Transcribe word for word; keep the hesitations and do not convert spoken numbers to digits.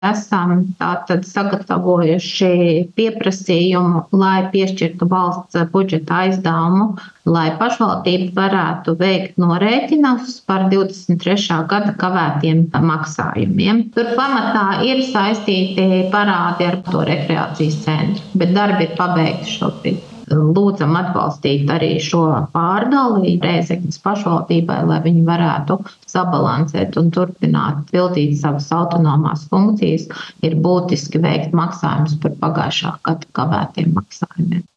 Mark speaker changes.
Speaker 1: esam tātad sagatavojuši pieprasījumu, lai piešķirtu valsts budžeta aizdevumu, lai pašvaldība varētu veikt norēķinus par divdesmit trešā gada kavētiem maksājumiem. Tur pamatā ir saistīti parādi ar to rekreācijas centru, bet darbi ir pabeigti šobrīd. Lūdzam atbalstīt arī šo pārdali Rēzeknes pašvaldībai, lai viņi varētu sabalansēt un turpināt pildīt savas autonomās funkcijas. Ir būtiski veikt maksājumus par pagājušā gada kavētiem maksājumiem.